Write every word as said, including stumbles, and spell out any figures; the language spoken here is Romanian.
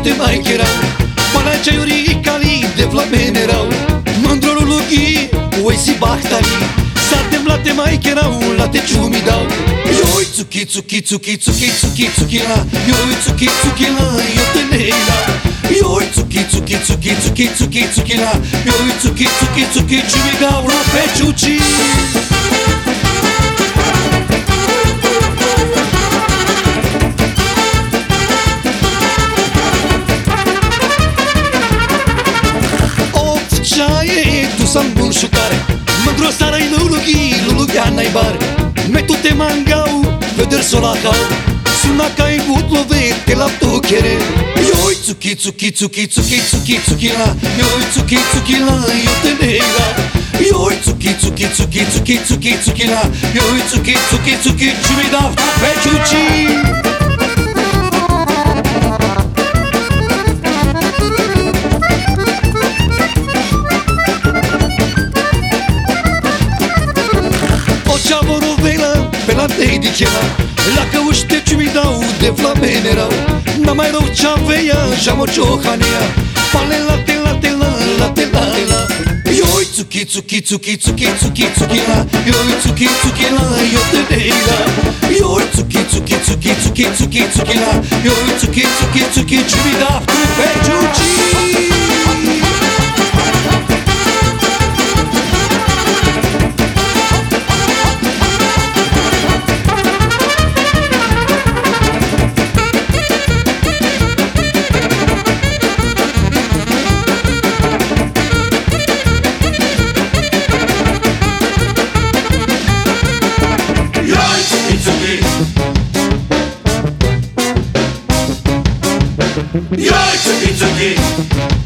te mai cherau Pana ceaiuri cali de flamene erau Mândrorul lughi, oi si bahtali Satem la te mai cherau, la te ciumi dau Ioi tsuki tsuki tsuki tsuki tsuki tsuki la Ioi tsuki tsuki la, eu te neila Ioi tsuki tsuki tsuki tsuki tsuki tsuki la Ioi tsuki tsuki tsuki ciumi dau la pe ciuci Sambul șucare Mândro sarai lulughi, lulughi n-ai bar Me tu te mangau, veder solacau Suna ca i gut lovete la tochere Ioi tsuki tsuki tsuki tsuki tsuki tsuki la Ioi tsuki tsuki la, eu te nega Ioi tsuki tsuki tsuki tsuki tsuki tsuki la Ioi tsuki tsuki tsuki ci mi dau pe ciuci Pe la tei dichela La căuște ce mi dau de flamene erau N-am mai rău ce aveia Și-am o ciohanea Pale la te la te la la te la la Ioi tsuki tsuki tsuki tsuki tsuki tsuki la Ioi tsuki tsuki la eu te neila Ioi tsuki tsuki tsuki tsuki tsuki tsuki la Ioi tsuki tsuki tsuki ce mi dau pe ciuci Ioi tsuki tsuki